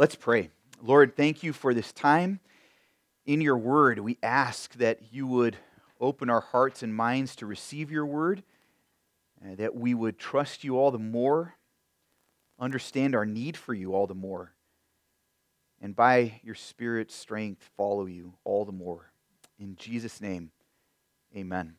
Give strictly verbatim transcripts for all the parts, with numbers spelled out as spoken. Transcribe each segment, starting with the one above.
Let's pray. Lord, thank you for this time. In your word, we ask that you would open our hearts and minds to receive your word, and that we would trust you all the more, understand our need for you all the more, and by your Spirit's strength, follow you all the more. In Jesus' name, amen.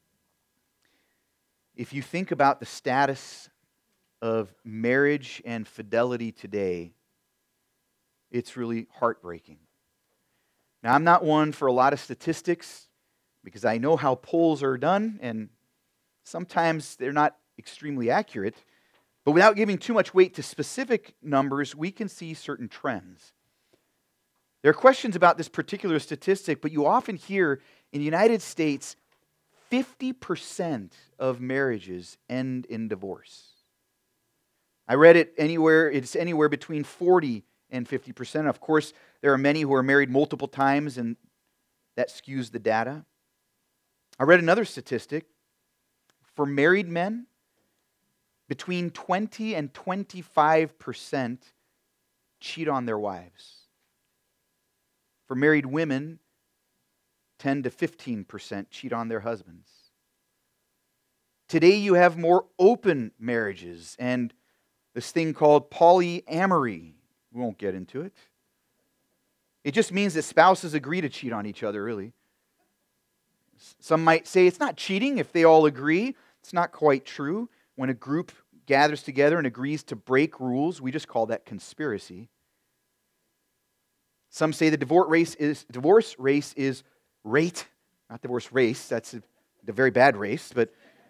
If you think about the status of marriage and fidelity today, it's really heartbreaking. Now, I'm not one for a lot of statistics because I know how polls are done, and sometimes they're not extremely accurate. But without giving too much weight to specific numbers, we can see certain trends. There are questions about this particular statistic, but you often hear in the United States, fifty percent of marriages end in divorce. I read it anywhere, it's anywhere between forty and fifty percent. Of course, there are many who are married multiple times, and that skews the data. I read another statistic. For married men, between twenty and twenty-five percent cheat on their wives. For married women, ten to fifteen percent cheat on their husbands. Today you have more open marriages and this thing called polyamory. We won't get into it. It just means that spouses agree to cheat on each other, really. Some might say it's not cheating if they all agree. It's not quite true. When a group gathers together and agrees to break rules, we just call that conspiracy. Some say the divorce race is divorce race is rate, not divorce race. That's a, a very bad race, but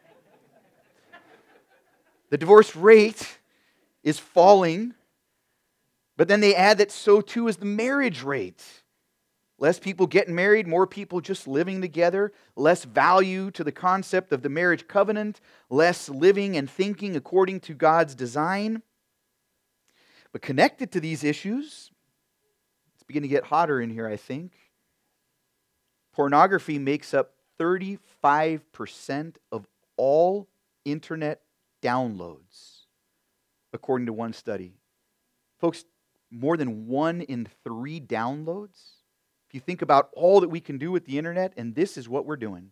the divorce rate is falling. But then they add that so too is the marriage rate. Less people getting married, more people just living together, less value to the concept of the marriage covenant, less living and thinking according to God's design. But connected to these issues, it's beginning to get hotter in here, I think. Pornography makes up thirty-five percent of all internet downloads, according to one study. Folks, more than one in three downloads. If you think about all that we can do with the internet, and this is what we're doing.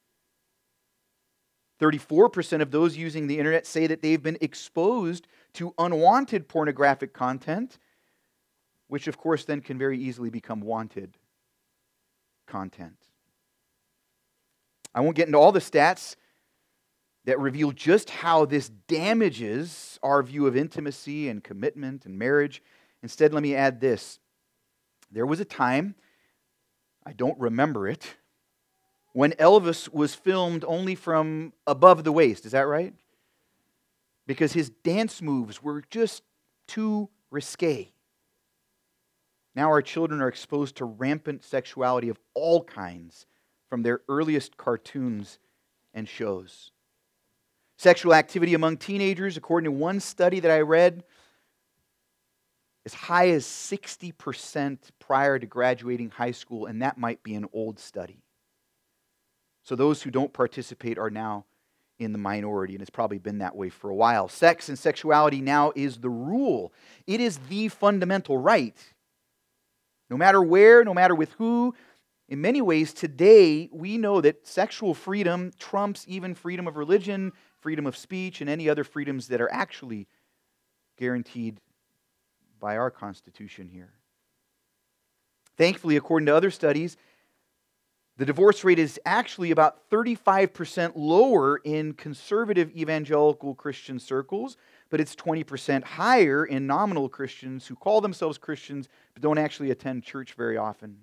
thirty-four percent of those using the internet say that they've been exposed to unwanted pornographic content, which of course then can very easily become wanted content. I won't get into all the stats that reveal just how this damages our view of intimacy and commitment and marriage. Instead, let me add this. There was a time, I don't remember it, when Elvis was filmed only from above the waist. Is that right? Because his dance moves were just too risque. Now our children are exposed to rampant sexuality of all kinds from their earliest cartoons and shows. Sexual activity among teenagers, according to one study that I read, as high as sixty percent prior to graduating high school, and that might be an old study. So those who don't participate are now in the minority, and it's probably been that way for a while. Sex and sexuality now is the rule. It is the fundamental right. No matter where, no matter with who, in many ways today we know that sexual freedom trumps even freedom of religion, freedom of speech, and any other freedoms that are actually guaranteed by our Constitution here. Thankfully, according to other studies, the divorce rate is actually about thirty-five percent lower in conservative evangelical Christian circles, but it's twenty percent higher in nominal Christians who call themselves Christians but don't actually attend church very often.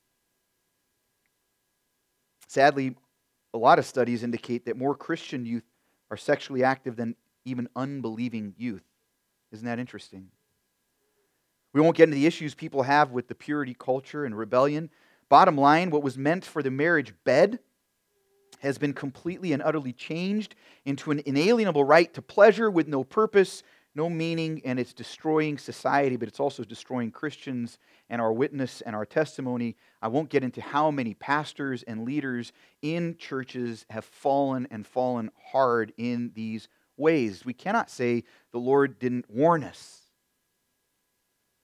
Sadly, a lot of studies indicate that more Christian youth are sexually active than even unbelieving youth. Isn't that interesting? We won't get into the issues people have with the purity culture and rebellion. Bottom line, what was meant for the marriage bed has been completely and utterly changed into an inalienable right to pleasure with no purpose, no meaning, and it's destroying society, but it's also destroying Christians and our witness and our testimony. I won't get into how many pastors and leaders in churches have fallen and fallen hard in these ways. We cannot say the Lord didn't warn us.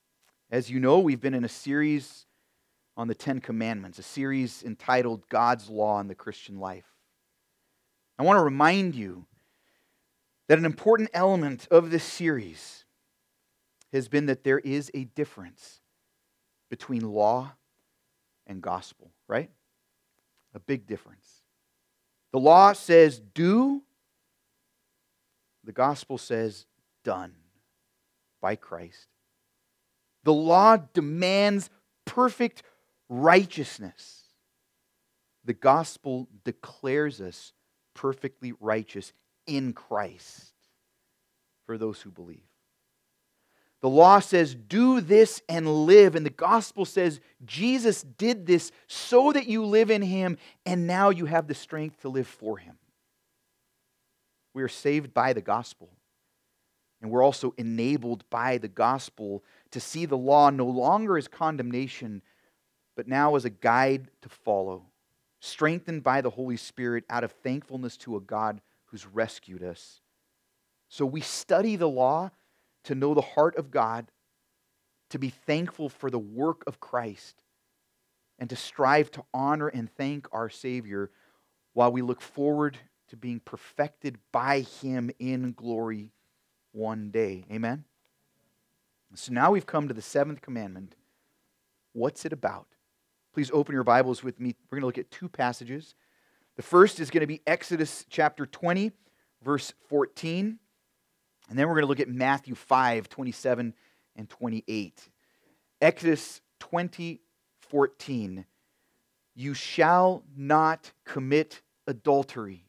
As you know, we've been in a series on the Ten Commandments, a series entitled God's Law in the Christian Life. I want to remind you that an important element of this series has been that there is a difference between law and gospel, right? A big difference. The law says do, the gospel says done by Christ. The law demands perfect righteousness. The gospel declares us perfectly righteous in Christ for those who believe. The law says, do this and live. And the gospel says, Jesus did this so that you live in Him, and now you have the strength to live for Him. We are saved by the gospel. And we're also enabled by the gospel to see the law no longer as condemnation, but now as a guide to follow, strengthened by the Holy Spirit out of thankfulness to a God who's rescued us. So we study the law to know the heart of God, to be thankful for the work of Christ, and to strive to honor and thank our Savior while we look forward to being perfected by Him in glory one day. Amen? So now we've come to the seventh commandment. What's it about? Please open your Bibles with me. We're going to look at two passages. The first is going to be Exodus chapter twenty, verse fourteen. And then we're going to look at Matthew five, twenty-seven and twenty-eight. Exodus twenty, fourteen. You shall not commit adultery.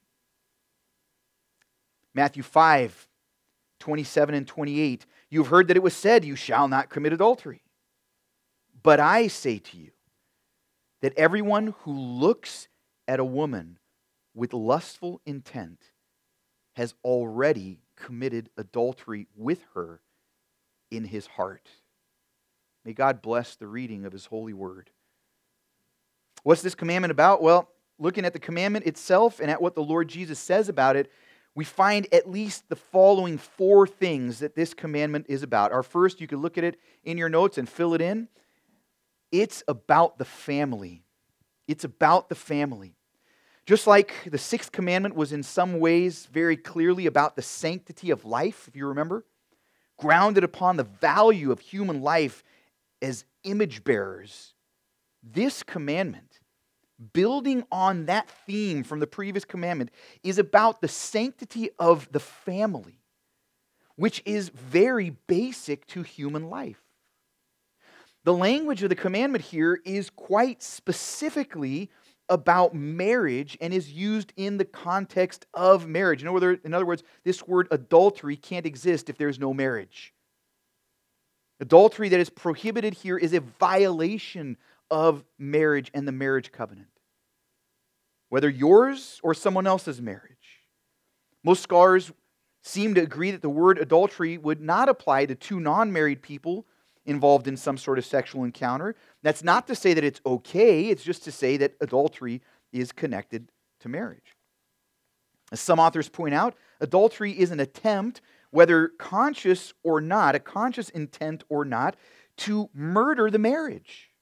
Matthew five, twenty-seven and twenty-eight. You've heard that it was said, you shall not commit adultery. But I say to you, that everyone who looks at a woman with lustful intent has already committed adultery with her in his heart. May God bless the reading of His holy word. What's this commandment about? Well, looking at the commandment itself and at what the Lord Jesus says about it, we find at least the following four things that this commandment is about. Our first, you can look at it in your notes and fill it in. It's about the family. It's about the family. Just like the sixth commandment was in some ways very clearly about the sanctity of life, if you remember, grounded upon the value of human life as image bearers, this commandment, building on that theme from the previous commandment, is about the sanctity of the family, which is very basic to human life. The language of the commandment here is quite specifically about marriage and is used in the context of marriage. In other, in other words, this word adultery can't exist if there's no marriage. Adultery that is prohibited here is a violation of marriage and the marriage covenant, whether yours or someone else's marriage. Most scholars seem to agree that the word adultery would not apply to two non-married people involved in some sort of sexual encounter. That's not to say that it's okay, it's just to say that adultery is connected to marriage. As some authors point out, adultery is an attempt, whether conscious or not, a conscious intent or not, to murder the marriage.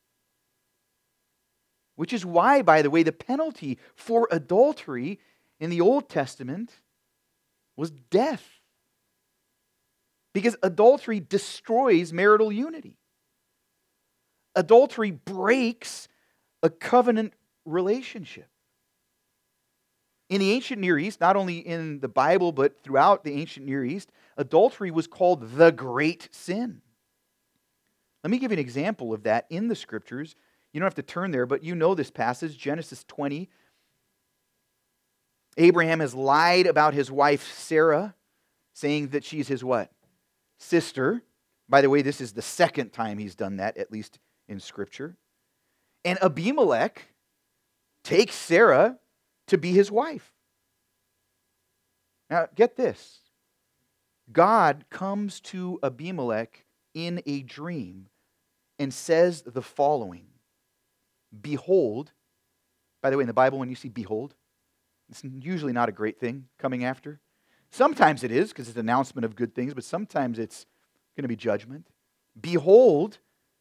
Which is why, by the way, the penalty for adultery in the Old Testament was death. Because adultery destroys marital unity. Adultery breaks a covenant relationship. In the ancient Near East, not only in the Bible, but throughout the ancient Near East, adultery was called the great sin. Let me give you an example of that in the Scriptures. You don't have to turn there, but you know this passage, Genesis twenty. Abraham has lied about his wife Sarah, saying that she's his what? Sister. By the way, this is the second time he's done that, at least in Scripture. And Abimelech takes Sarah to be his wife. Now, get this. God comes to Abimelech in a dream and says the following. Behold, by the way, in the Bible, when you see behold, it's usually not a great thing coming after. Sometimes it is, because it's an announcement of good things, but sometimes it's going to be judgment. Behold,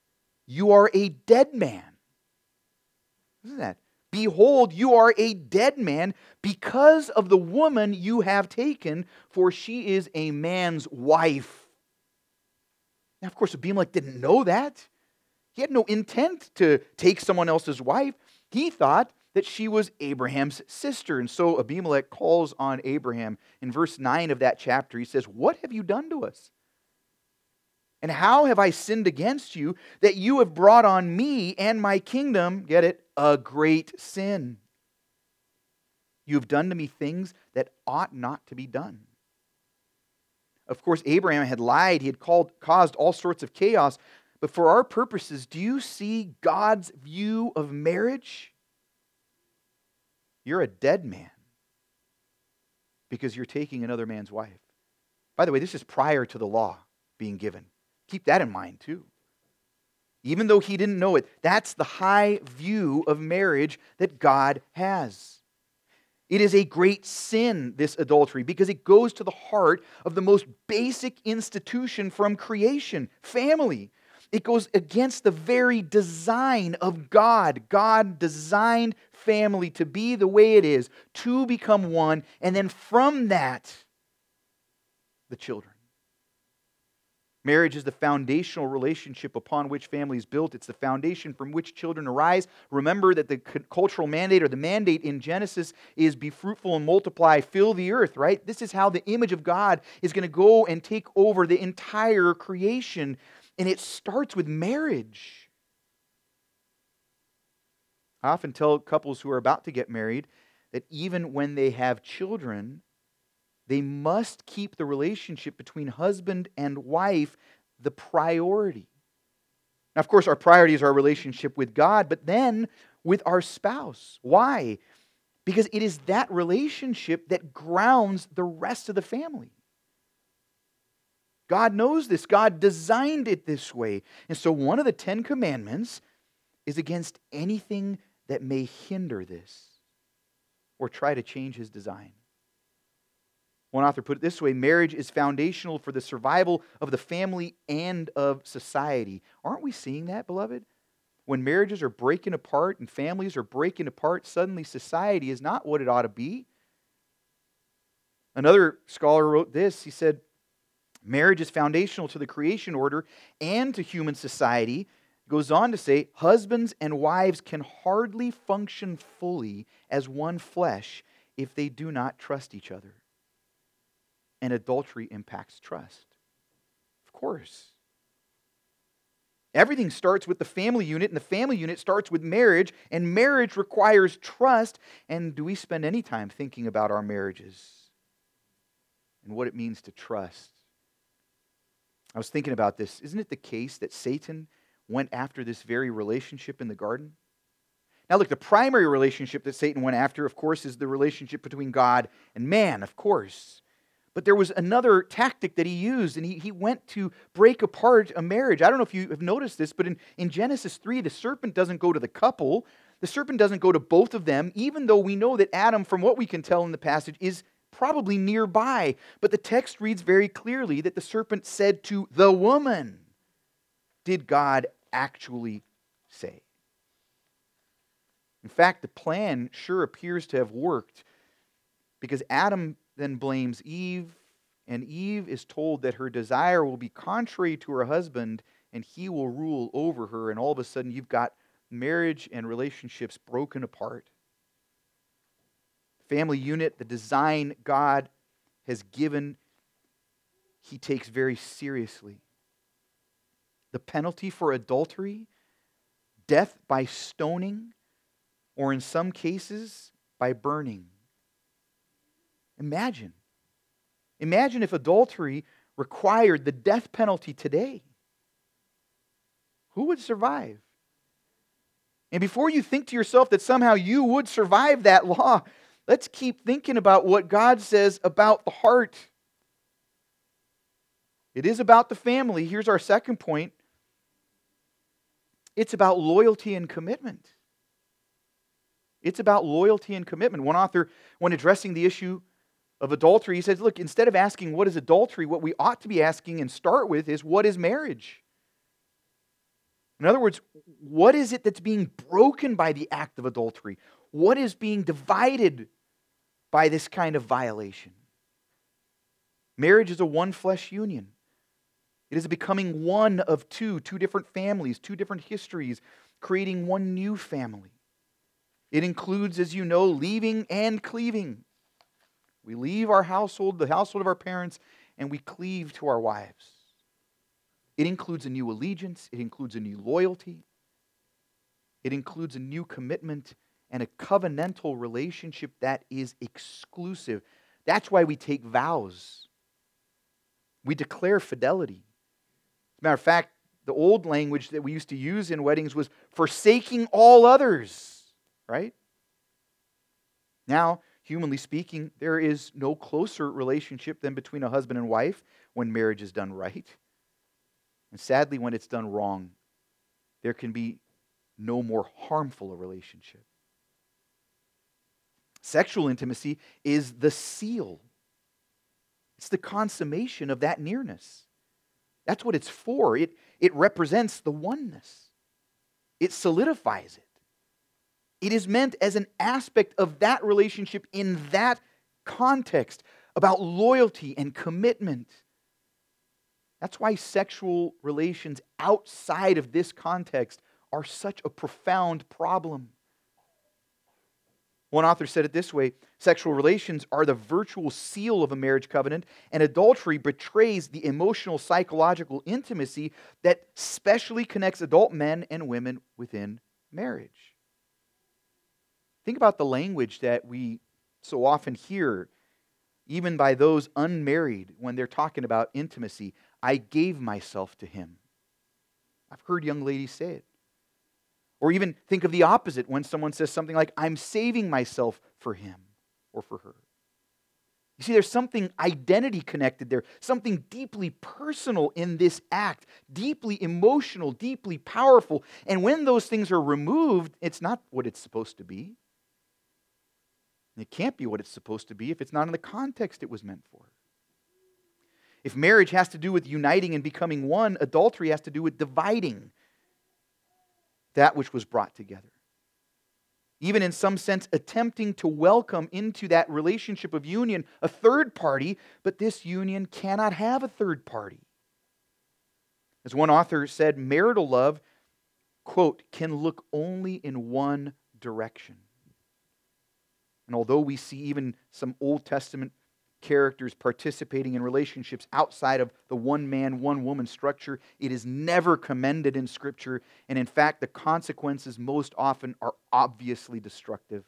you are a dead man. Isn't that? Behold, you are a dead man because of the woman you have taken, for she is a man's wife. Now, of course, Abimelech didn't know that. He had no intent to take someone else's wife. He thought that she was Abraham's sister. And so Abimelech calls on Abraham. In verse nine of that chapter, he says, "What have you done to us? And how have I sinned against you that you have brought on me and my kingdom," get it, "a great sin? You have done to me things that ought not to be done." Of course, Abraham had lied. He had called, caused all sorts of chaos. But for our purposes, do you see God's view of marriage? You're a dead man because you're taking another man's wife. By the way, this is prior to the law being given. Keep that in mind too. Even though he didn't know it, that's the high view of marriage that God has. It is a great sin, this adultery, because it goes to the heart of the most basic institution from creation, family. It goes against the very design of God. God designed family to be the way it is, to become one, and then from that, the children. Marriage is the foundational relationship upon which family is built. It's the foundation from which children arise. Remember that the cultural mandate or the mandate in Genesis is be fruitful and multiply, fill the earth, right? This is how the image of God is going to go and take over the entire creation. And it starts with marriage. I often tell couples who are about to get married that even when they have children, they must keep the relationship between husband and wife the priority. Now, of course, our priority is our relationship with God, but then with our spouse. Why? Because it is that relationship that grounds the rest of the family. God knows this. God designed it this way. And so one of the Ten Commandments is against anything that may hinder this or try to change His design. One author put it this way: marriage is foundational for the survival of the family and of society. Aren't we seeing that, beloved? When marriages are breaking apart and families are breaking apart, suddenly society is not what it ought to be. Another scholar wrote this. He said, marriage is foundational to the creation order and to human society. Goes on to say, husbands and wives can hardly function fully as one flesh if they do not trust each other. And adultery impacts trust. Of course. Everything starts with the family unit, and the family unit starts with marriage, and marriage requires trust. And do we spend any time thinking about our marriages and what it means to trust? I was thinking about this. Isn't it the case that Satan went after this very relationship in the garden? Now look, the primary relationship that Satan went after, of course, is the relationship between God and man, of course. But there was another tactic that he used, and he, he went to break apart a marriage. I don't know if you have noticed this, but in, in Genesis three, the serpent doesn't go to the couple. The serpent doesn't go to both of them, even though we know that Adam, from what we can tell in the passage, is probably nearby. But the text reads very clearly that the serpent said to the woman, did God actually say? In fact, the plan sure appears to have worked, because Adam then blames Eve, and Eve is told that her desire will be contrary to her husband, and he will rule over her, and all of a sudden you've got marriage and relationships broken apart. Family unit, the design God has given, He takes very seriously. The penalty for adultery, death by stoning, or in some cases, by burning. Imagine. Imagine if adultery required the death penalty today. Who would survive? And before you think to yourself that somehow you would survive that law, let's keep thinking about what God says about the heart. It is about the family. Here's our second point. It's about loyalty and commitment. It's about loyalty and commitment. One author, when addressing the issue of adultery, he says, look, instead of asking what is adultery, what we ought to be asking and start with is, what is marriage? In other words, what is it that's being broken by the act of adultery? What is being divided by this kind of violation? Marriage is a one flesh union. It is a becoming one of two, two different families, two different histories, creating one new family. It includes, as you know, leaving and cleaving. We leave our household, the household of our parents, and we cleave to our wives. It includes a new allegiance. It includes a new loyalty. It includes a new commitment and a covenantal relationship that is exclusive. That's why we take vows. We declare fidelity. As a matter of fact, the old language that we used to use in weddings was forsaking all others, right? Now, humanly speaking, there is no closer relationship than between a husband and wife when marriage is done right. And sadly, when it's done wrong, there can be no more harmful a relationship. Sexual intimacy is the seal. It's the consummation of that nearness. That's what it's for. It, it represents the oneness. It solidifies it. It is meant as an aspect of that relationship in that context, about loyalty and commitment. That's why sexual relations outside of this context are such a profound problem. One author said it this way: sexual relations are the virtual seal of a marriage covenant, and adultery betrays the emotional, psychological intimacy that specially connects adult men and women within marriage. Think about the language that we so often hear, even by those unmarried, when they're talking about intimacy. I gave myself to him. I've heard young ladies say it. Or even think of the opposite when someone says something like, I'm saving myself for him or for her. You see, there's something identity connected there, something deeply personal in this act, deeply emotional, deeply powerful. And when those things are removed, it's not what it's supposed to be. It can't be what it's supposed to be if it's not in the context it was meant for. If marriage has to do with uniting and becoming one, adultery has to do with dividing that which was brought together. Even in some sense, attempting to welcome into that relationship of union a third party, but this union cannot have a third party. As one author said, marital love, quote, can look only in one direction. And although we see even some Old Testament characters participating in relationships outside of the one man, one woman structure, it is never commended in Scripture. And in fact, the consequences most often are obviously destructive.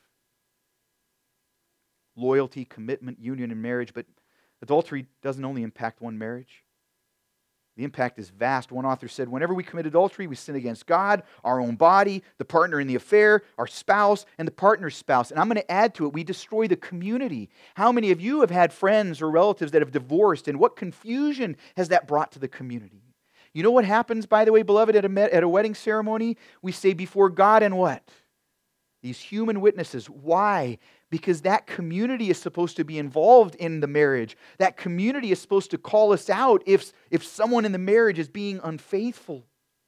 Loyalty, commitment, union, and marriage. But adultery doesn't only impact one marriage. The impact is vast. One author said, whenever we commit adultery, we sin against God, our own body, the partner in the affair, our spouse, and the partner's spouse. And I'm going to add to it, we destroy the community. How many of you have had friends or relatives that have divorced, and what confusion has that brought to the community? You know what happens, by the way, beloved, at a, at a wedding ceremony? We say before God and what? These human witnesses. Why? Because that community is supposed to be involved in the marriage. That community is supposed to call us out if, if someone in the marriage is being unfaithful.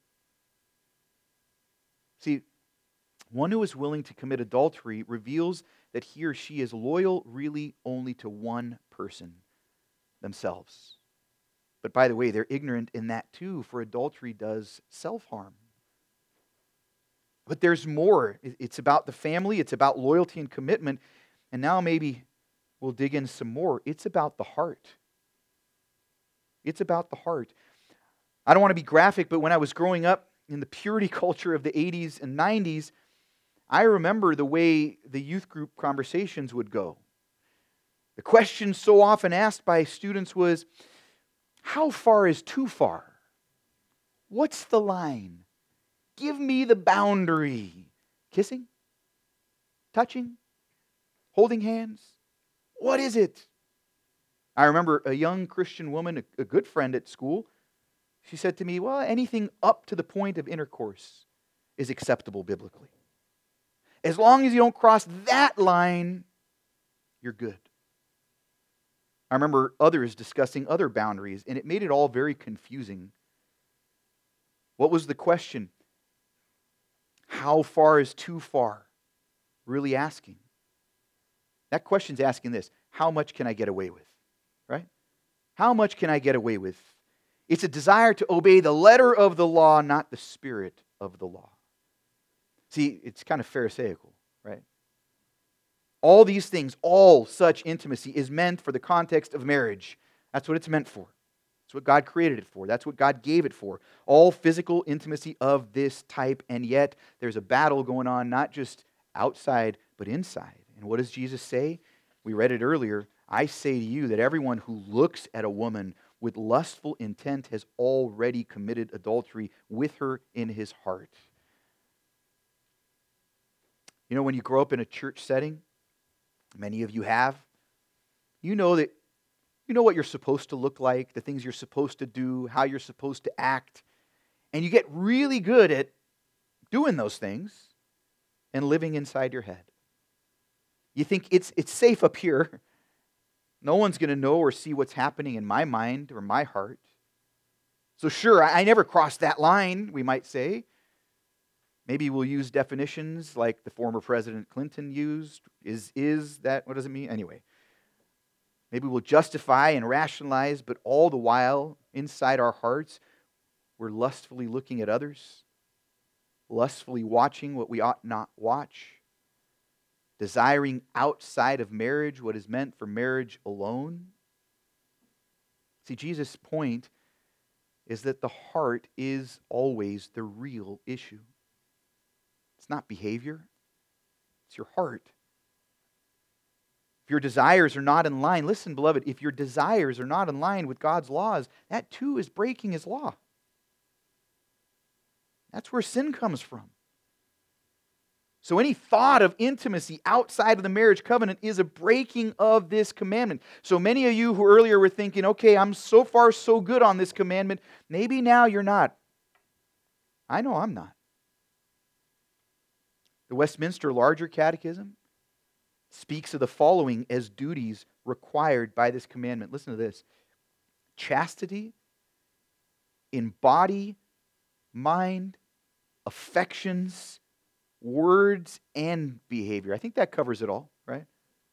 See, one who is willing to commit adultery reveals that he or she is loyal really only to one person, themselves. But by the way, they're ignorant in that too, for adultery does self-harm. But there's more. It's about the family. It's about loyalty and commitment. And now maybe we'll dig in some more. It's about the heart. It's about the heart. I don't want to be graphic, but when I was growing up in the purity culture of the eighties and nineties, I remember the way the youth group conversations would go. The question so often asked by students was, how far is too far? What's the line? Give me the boundary. Kissing? Touching? Holding hands? What is it? I remember a young Christian woman, a, a good friend at school, she said to me, well, anything up to the point of intercourse is acceptable biblically. As long as you don't cross that line, you're good. I remember others discussing other boundaries, and it made it all very confusing. What was the question? how far is too far really asking? That question's asking this: how much can I get away with? Right? How much can I get away with? It's a desire to obey the letter of the law, not the spirit of the law. See, it's kind of Pharisaical, right? All these things, all such intimacy is meant for the context of marriage. That's what it's meant for. That's what God created it for. That's what God gave it for. All physical intimacy of this type, and yet there's a battle going on, not just outside, but inside. And what does Jesus say? We read it earlier. I say to you that everyone who looks at a woman with lustful intent has already committed adultery with her in his heart. You know, when you grow up in a church setting, many of you have, you know that you know what you're supposed to look like, the things you're supposed to do, how you're supposed to act, and you get really good at doing those things and living inside your head. You think it's it's safe up here. No one's going to know or see what's happening in my mind or my heart. So sure, I, I never crossed that line, we might say. Maybe we'll use definitions like the former President Clinton used. Is is that, what does it mean? Anyway. Maybe we'll justify and rationalize, but all the while, inside our hearts, we're lustfully looking at others, lustfully watching what we ought not watch, desiring outside of marriage what is meant for marriage alone. See, Jesus' point is that the heart is always the real issue. It's not behavior, it's your heart. If your desires are not in line, listen, beloved, if your desires are not in line with God's laws, that too is breaking His law. That's where sin comes from. So any thought of intimacy outside of the marriage covenant is a breaking of this commandment. So many of you who earlier were thinking, okay, I'm so far so good on this commandment, maybe now you're not. I know I'm not. The Westminster Larger Catechism speaks of the following as duties required by this commandment. Listen to this. Chastity in body, mind, affections, words, and behavior. I think that covers it all, right?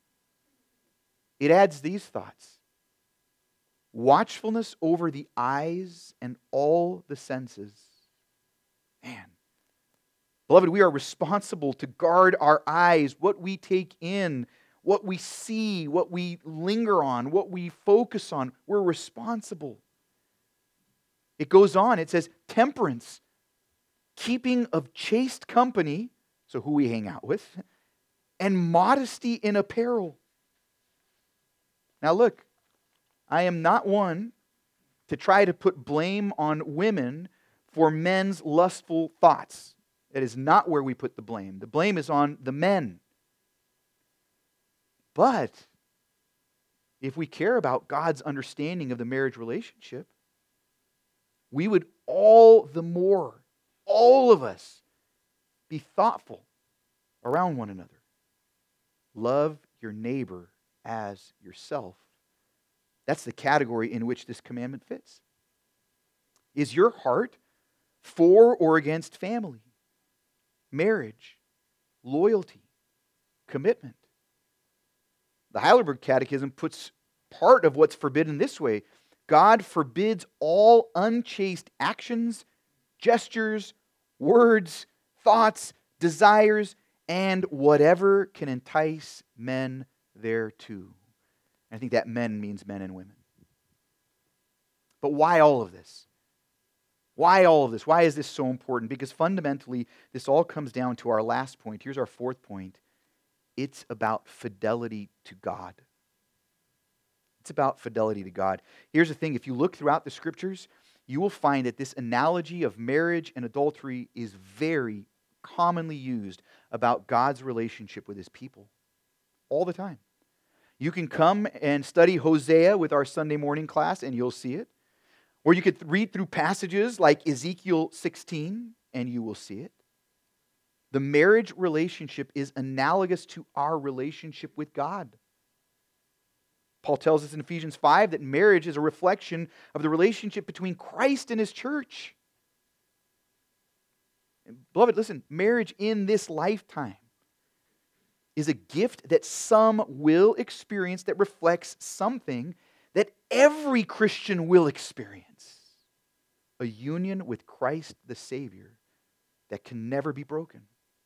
It adds these thoughts. Watchfulness over the eyes and all the senses. Man. Beloved, we are responsible to guard our eyes, what we take in, what we see, what we linger on, what we focus on. We're responsible. It goes on. It says temperance, keeping of chaste company, so who we hang out with, and modesty in apparel. Now look, I am not one to try to put blame on women for men's lustful thoughts. That is not where we put the blame. The blame is on the men. But if we care about God's understanding of the marriage relationship, we would all the more, all of us, be thoughtful around one another. Love your neighbor as yourself. That's the category in which this commandment fits. Is your heart for or against family, marriage, loyalty, commitment? The Heidelberg Catechism puts part of what's forbidden this way. God forbids all unchaste actions, gestures, words, thoughts, desires, and whatever can entice men thereto. I think that men means men and women. But why all of this? Why all of this? Why is this so important? Because fundamentally, this all comes down to our last point. Here's our fourth point. It's about fidelity to God. It's about fidelity to God. Here's the thing. If you look throughout the Scriptures, you will find that this analogy of marriage and adultery is very commonly used about God's relationship with His people. All the time. You can come and study Hosea with our Sunday morning class and you'll see it. Or you could read through passages like Ezekiel sixteen and you will see it. The marriage relationship is analogous to our relationship with God. Paul tells us in Ephesians five that marriage is a reflection of the relationship between Christ and His church. Beloved, listen, marriage in this lifetime is a gift that some will experience that reflects something that every Christian will experience. A union with Christ the Savior that can never be broken.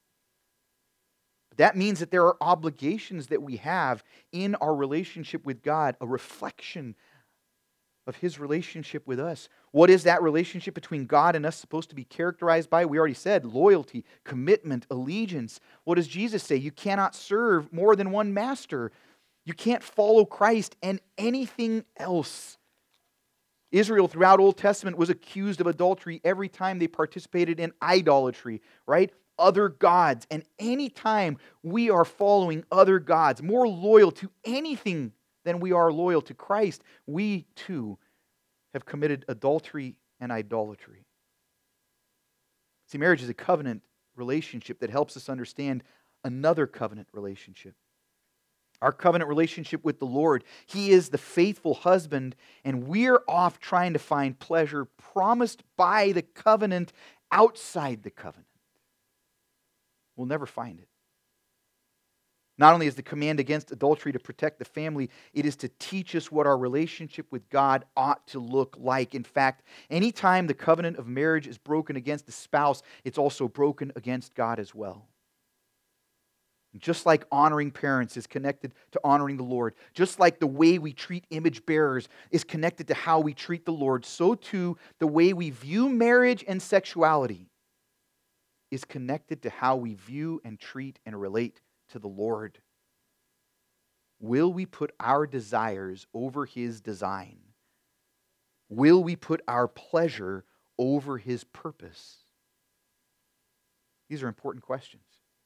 That means that there are obligations that we have in our relationship with God, a reflection of His relationship with us. What is that relationship between God and us supposed to be characterized by? We already said loyalty, commitment, allegiance. What does Jesus say? You cannot serve more than one master. You can't follow Christ and anything else. Israel throughout Old Testament was accused of adultery every time they participated in idolatry, right? Other gods. And any time we are following other gods, more loyal to anything than we are loyal to Christ, we too have committed adultery and idolatry. See, marriage is a covenant relationship that helps us understand another covenant relationship. Our covenant relationship with the Lord. He is the faithful husband, and we're off trying to find pleasure promised by the covenant outside the covenant. We'll never find it. Not only is the command against adultery to protect the family, it is to teach us what our relationship with God ought to look like. In fact, anytime the covenant of marriage is broken against the spouse, it's also broken against God as well. Just like honoring parents is connected to honoring the Lord, just like the way we treat image bearers is connected to how we treat the Lord, so too the way we view marriage and sexuality is connected to how we view and treat and relate to the Lord. Will we put our desires over His design? Will we put our pleasure over His purpose? These are important questions.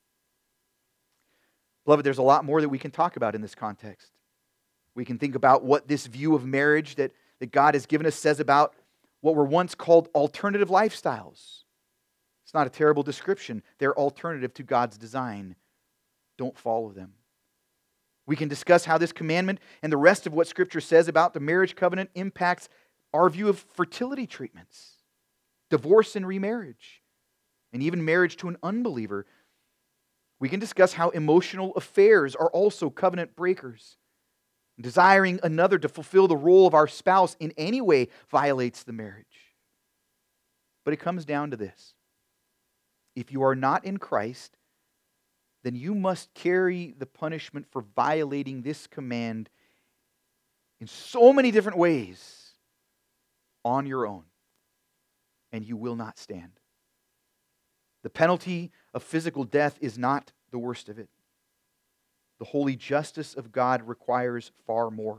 Beloved, there's a lot more that we can talk about in this context. We can think about what this view of marriage that, that God has given us says about what were once called alternative lifestyles. It's not a terrible description. They're alternative to God's design. Don't follow them. We can discuss how this commandment and the rest of what Scripture says about the marriage covenant impacts our view of fertility treatments, divorce and remarriage, and even marriage to an unbeliever. We can discuss how emotional affairs are also covenant breakers. Desiring another to fulfill the role of our spouse in any way violates the marriage. But it comes down to this. If you are not in Christ, then you must carry the punishment for violating this command in so many different ways on your own, and you will not stand. The penalty of physical death is not the worst of it. The holy justice of God requires far more.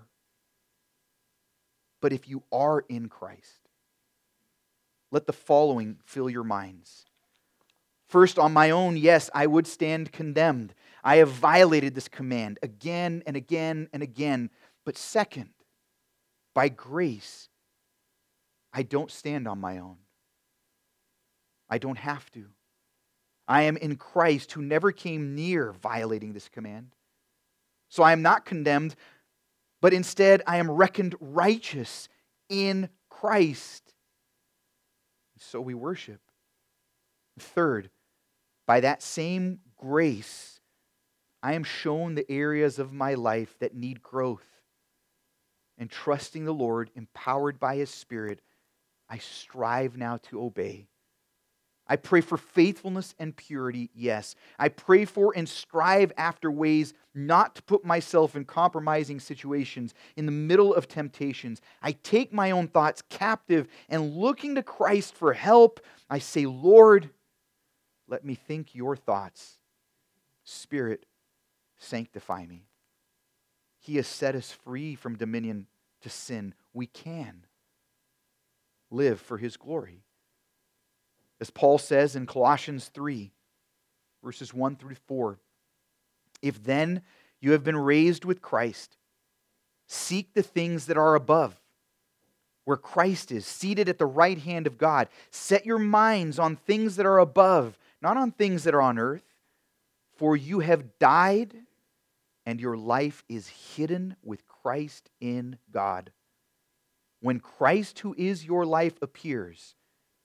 But if you are in Christ, let the following fill your minds. First, on my own, yes, I would stand condemned. I have violated this command again and again and again. But second, by grace, I don't stand on my own. I don't have to. I am in Christ, who never came near violating this command. So I am not condemned, but instead I am reckoned righteous in Christ. So we worship. Third, by that same grace, I am shown the areas of my life that need growth. And trusting the Lord, empowered by His Spirit, I strive now to obey. I pray for faithfulness and purity, yes. I pray for and strive after ways not to put myself in compromising situations in the middle of temptations. I take my own thoughts captive, and looking to Christ for help, I say, Lord, let me think your thoughts. Spirit, sanctify me. He has set us free from dominion to sin. We can live for His glory. As Paul says in Colossians three, verses one through four, if then you have been raised with Christ, seek the things that are above, where Christ is, seated at the right hand of God. Set your minds on things that are above, not on things that are on earth. For you have died, and your life is hidden with Christ in God. When Christ, who is your life, appears,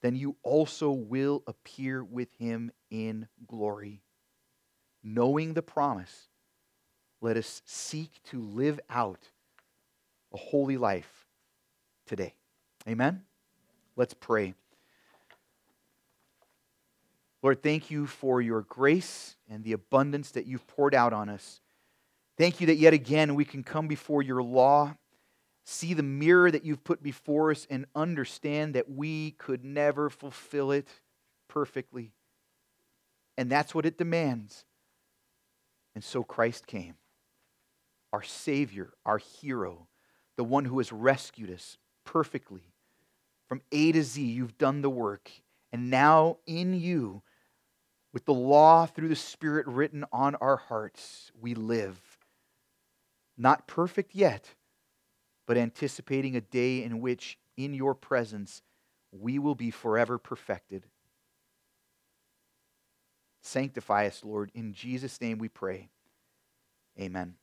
then you also will appear with him in glory. Knowing the promise, let us seek to live out a holy life today. Amen? Let's pray. Lord, thank you for your grace and the abundance that you've poured out on us. Thank you that yet again we can come before your law, see the mirror that you've put before us, and understand that we could never fulfill it perfectly. And that's what it demands. And so Christ came, our Savior, our hero, the one who has rescued us perfectly. From A to Z, you've done the work. And now in you, with the law through the Spirit written on our hearts, we live. Not perfect yet, but anticipating a day in which, in your presence, we will be forever perfected. Sanctify us, Lord. In Jesus' name we pray. Amen.